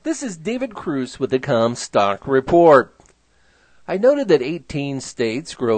This is David Cruz with the Comstock Report. I noted that 18 states grow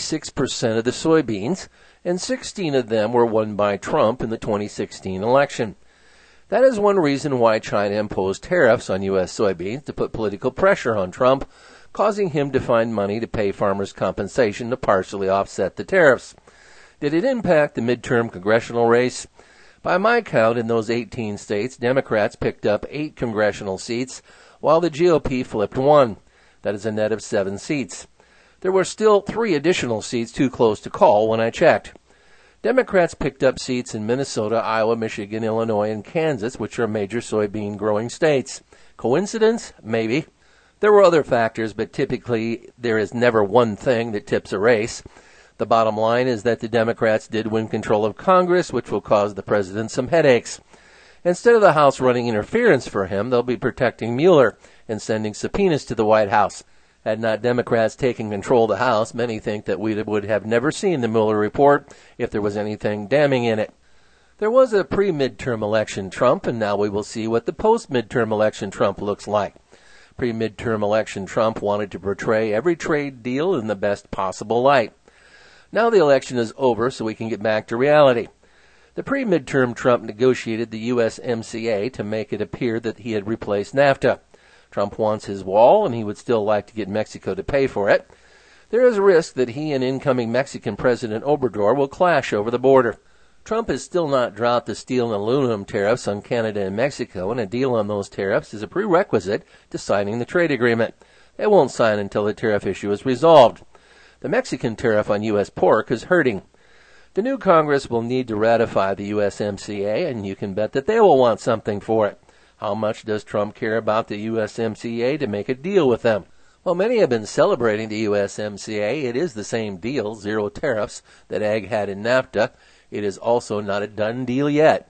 96% of the soybeans, and 16 of them were won by Trump in the 2016 election. That is one reason why China imposed tariffs on U.S. soybeans to put political pressure on Trump, causing him to find money to pay farmers compensation to partially offset the tariffs. Did it impact the midterm congressional race? By my count, in those 18 states, Democrats picked up 8 congressional seats, while the GOP flipped 1. That is a net of 7 seats. There were still 3 additional seats too close to call when I checked. Democrats picked up seats in Minnesota, Iowa, Michigan, Illinois, and Kansas, which are major soybean growing states. Coincidence? Maybe. There were other factors, but typically there is never one thing that tips a race. The bottom line is that the Democrats did win control of Congress, which will cause the president some headaches. Instead of the House running interference for him, they'll be protecting Mueller and sending subpoenas to the White House. Had not Democrats taken control of the House, many think that we would have never seen the Mueller report if there was anything damning in it. There was a pre-midterm election Trump, and now we will see what the post-midterm election Trump looks like. Pre-midterm election Trump wanted to portray every trade deal in the best possible light. Now the election is over, so we can get back to reality. The pre-midterm Trump negotiated the USMCA to make it appear that he had replaced NAFTA. Trump wants his wall, and he would still like to get Mexico to pay for it. There is a risk that he and incoming Mexican President Obrador will clash over the border. Trump has still not dropped the steel and aluminum tariffs on Canada and Mexico, and a deal on those tariffs is a prerequisite to signing the trade agreement. They won't sign until the tariff issue is resolved. The Mexican tariff on U.S. pork is hurting. The new Congress will need to ratify the USMCA, and you can bet that they will want something for it. How much does Trump care about the USMCA to make a deal with them? While many have been celebrating the USMCA, it is the same deal, 0 tariffs, that Ag had in NAFTA. It is also not a done deal yet.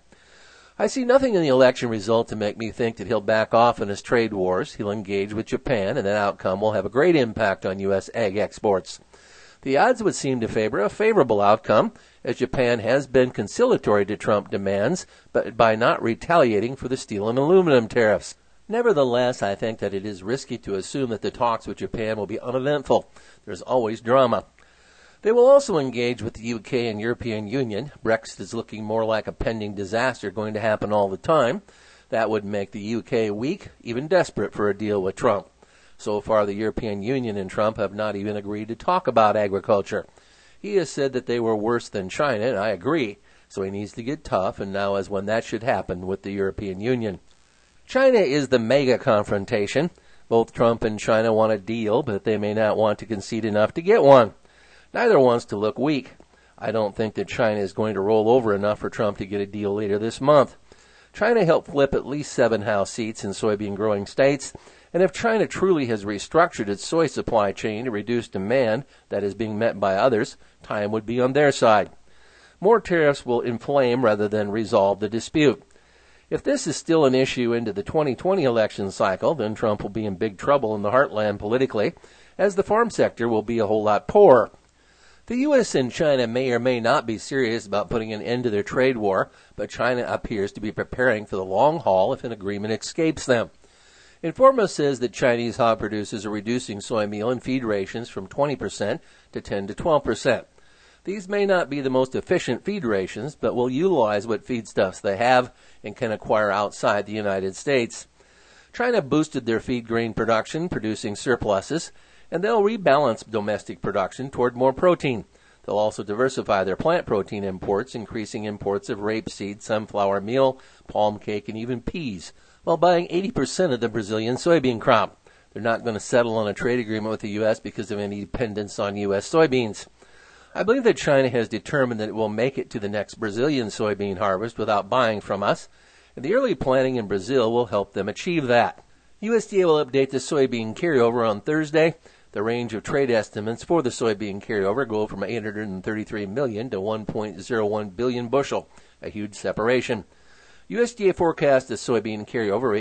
I see nothing in the election result to make me think that he'll back off in his trade wars. He'll engage with Japan, and that outcome will have a great impact on U.S. ag exports. The odds would seem to favor a favorable outcome, as Japan has been conciliatory to Trump demands, but by not retaliating for the steel and aluminum tariffs. Nevertheless, I think that it is risky to assume that the talks with Japan will be uneventful. There's always drama. They will also engage with the UK and European Union. Brexit is looking more like a pending disaster going to happen all the time. That would make the UK weak, even desperate for a deal with Trump. So far, the European Union and Trump have not even agreed to talk about agriculture. He has said that they were worse than China, and I agree. So he needs to get tough, and now is when that should happen with the European Union. China is the mega confrontation. Both Trump and China want a deal, but they may not want to concede enough to get one. Neither wants to look weak. I don't think that China is going to roll over enough for Trump to get a deal later this month. China helped flip at least 7 House seats in soybean-growing states, and if China truly has restructured its soy supply chain to reduce demand that is being met by others, time would be on their side. More tariffs will inflame rather than resolve the dispute. If this is still an issue into the 2020 election cycle, then Trump will be in big trouble in the heartland politically, as the farm sector will be a whole lot poorer. The U.S. and China may or may not be serious about putting an end to their trade war, but China appears to be preparing for the long haul if an agreement escapes them. Informa says that Chinese hog producers are reducing soy meal and feed rations from 20% to 10 to 12%. These may not be the most efficient feed rations, but will utilize what feedstuffs they have and can acquire outside the United States. China boosted their feed grain production, producing surpluses, and they'll rebalance domestic production toward more protein. They'll also diversify their plant protein imports, increasing imports of rapeseed, sunflower meal, palm cake, and even peas, while buying 80% of the Brazilian soybean crop. They're not going to settle on a trade agreement with the U.S. because of any dependence on U.S. soybeans. I believe that China has determined that it will make it to the next Brazilian soybean harvest without buying from us, and the early planting in Brazil will help them achieve that. USDA will update the soybean carryover on Thursday. The range of trade estimates for the soybean carryover go from 833 million to 1.01 billion bushel, a huge separation. USDA forecast a soybean carryover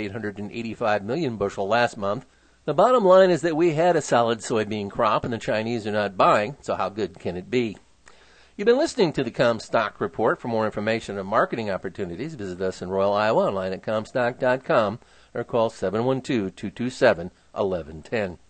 885 million bushel last month. The bottom line is that we had a solid soybean crop and the Chinese are not buying, so how good can it be? You've been listening to the Comstock Report. For more information on marketing opportunities, visit us in Royal, Iowa, online at Comstock.com. or call 712-227-1110.